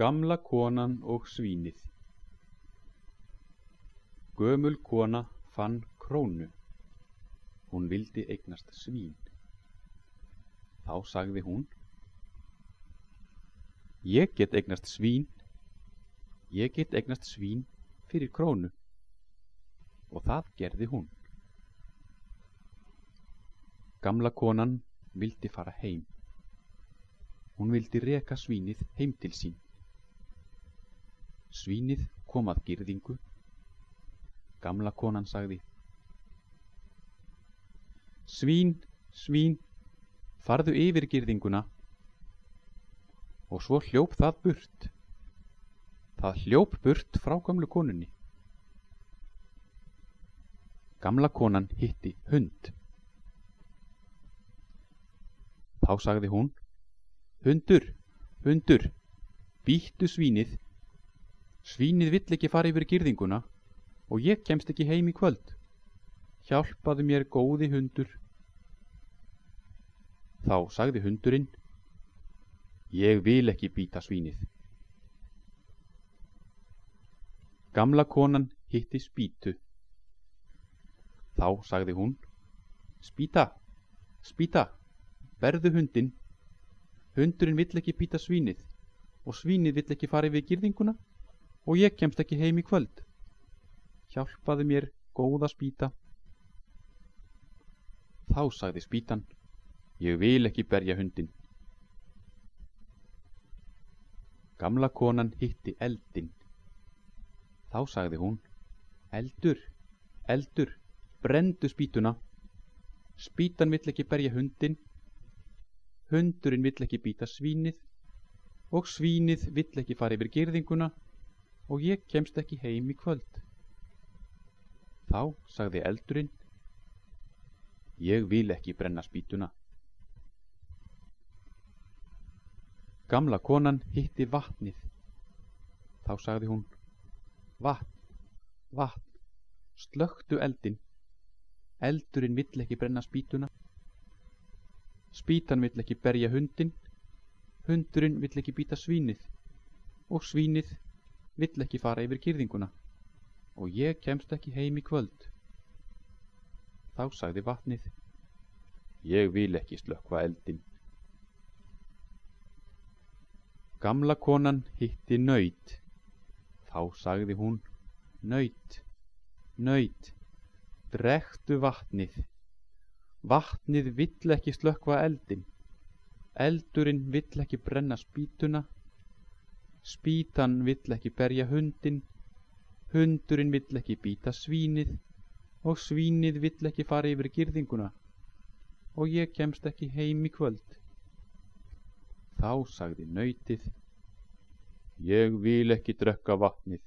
Gamla konan og svínið. Gömul kona fann krónu. Hún vildi eignast svín. Þá sagði hún: Ég get eignast svín. Ég get eignast svín fyrir krónu. Og það gerði hún. Gamla konan vildi fara heim. Hún vildi reka svínið heim til sín. Svínið kom að girðingu. Gamla konan sagði: Svín, svín, farðu yfir girðinguna. Og svo hljóp það burt. Það hljóp burt frá gömlu konunni. Gamla konan hitti hund. Þá sagði hún: Hundur, hundur, bíttu svínið. Svínið vill ekki fara yfir girðinguna og ég kemst ekki heim í kvöld. Hjálpaðu mér, góði hundur. Þá sagði hundurinn: Ég vil ekki bíta svínið. Gamla konan hitti spýtu. Þá sagði hún: Spýta, spýta, berðu hundinn. Hundurinn vill ekki bíta svínið og svínið vill ekki fara yfir girðinguna og ég kemst ekki heim í kvöld. Hjálpaðu mér, góða spýta. Þá sagði spýtan: Ég vil ekki berja hundinn. Gamla konan hitti eldinn. Þá sagði hún: Eldur, eldur, brenndu spýtuna. Spýtan vill ekki berja hundinn. Hundurinn vill ekki bíta svínið og svínið vill ekki fara yfir girðinguna og ég kemst ekki heim í kvöld. Þá sagði eldurinn: Ég vil ekki brenna spýtuna. Gamla konan hitti vatnið. Þá sagði hún: Vatn, vatn, slökktu eldinn. Eldurinn vill ekki brenna spýtuna. Spýtan vill ekki berja hundinn. Hundurinn vill ekki bíta svínið og svínið vill ekki fara yfir girðinguna og ég kemst ekki heim í kvöld. Þá sagði vatnið: Ég vil ekki slökkva eldinn. Gamla konan hitti naut. Þá sagði hún: Naut, naut, drekktu vatnið. Vatnið vill ekki slökkva eldinn. Eldurinn vill ekki brenna spýtuna. Spýtan vill ekki berja hundinn. Hundurinn vill ekki bíta svínið og svínið vill ekki fara yfir girðinguna og ég kemst ekki heim í kvöld. Þá sagði nautið: Ég vil ekki drekka vatnið.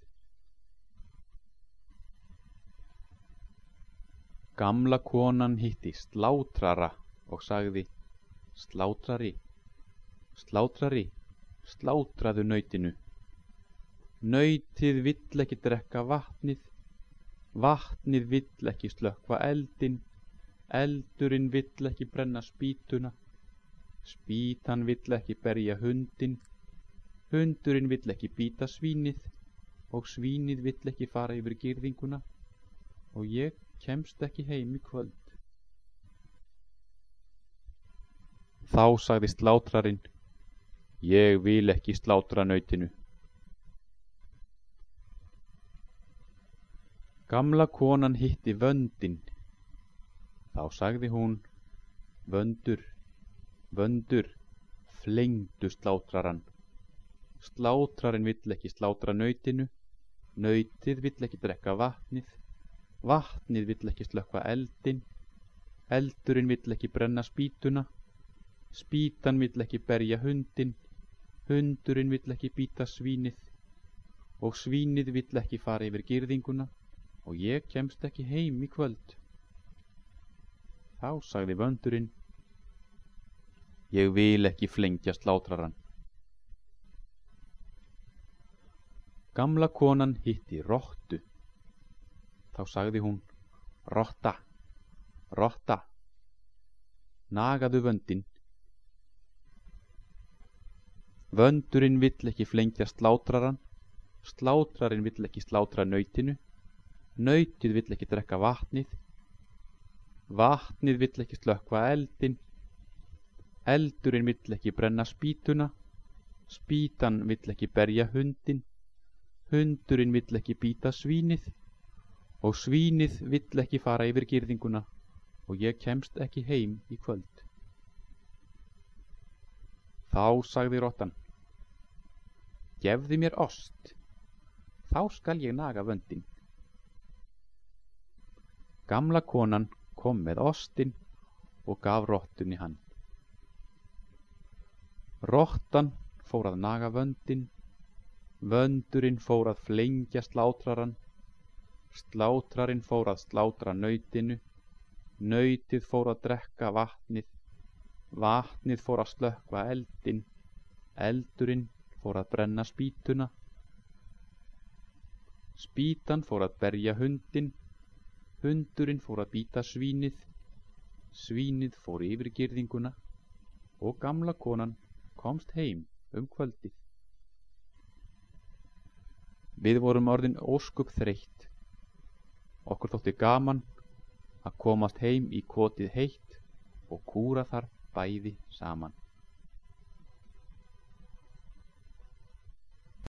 Gamla konan hitti slátrara og sagði: Slátrari, slátrari, slátraðu nautinu. Nautið vill ekki drekka vatnið. Vatnið vill ekki slökkva eldinn. Eldurinn vill ekki brenna spýtuna. Spýtan vill ekki berja hundinn. Hundurinn vill ekki bíta svínið og svínið vill ekki fara yfir girðinguna og ég kemst ekki heim í kvöld. Þá sagði slátrarinn: Ég vil ekki slátra nautinu. Gamla konan hitti vöndinn. Þá sagði hún: Vöndur, vöndur, flengdu slátrarann. Slátrarinn vill ekki slátra nautinu. Nautið vill ekki drekka vatnið. Vatnið vill ekki slökkva eldinn. Eldurinn vill ekki brenna spýtuna. Spýtan vill ekki berja hundinn. Hundurinn vill ekki bíta svínið og svínið vill ekki fara yfir girðinguna og ég kemst ekki heim í kvöld. Þá sagði vöndurinn: Ég vil ekki flengja slátrarann. Gamla konan hitti rottu. Þá sagði hún: Rotta, rotta, nagaðu vöndinn. Vöndurinn vill ekki flengja slátrarann, slátrarinn vill ekki slátra nautinu, nautið vill ekki drekka vatnið, vatnið vill ekki slökkva eldinn, eldurinn vill ekki brenna spýtuna, spýtan vill ekki berja hundinn, hundurinn vill ekki bíta svínið og svínið vill ekki fara yfir girðinguna og ég kemst ekki heim í kvöld. Þá sagði rottan: Gefðu mér ost, þá skal ég naga vöndinn. Gamla konan kom með ostinn og gaf rottunni hann. Rottan fór að naga vöndinn, vöndurinn fór að flengja slátrarann, slátrarinn fór að slátra nautinu, nautið fór að drekka vatnið, vatnið fór að slökkva eldinn, eldurinn fór að brenna spýtuna, spýtan fór að berja hundinn, hundurinn fór að bíta svínið, svínið fór yfir girðinguna og gamla konan komst heim kvöldið. Við vorum orðin ósköp þreytt. Okkur þótti gaman að komast heim í kotið heitt og kúra þar bæði saman.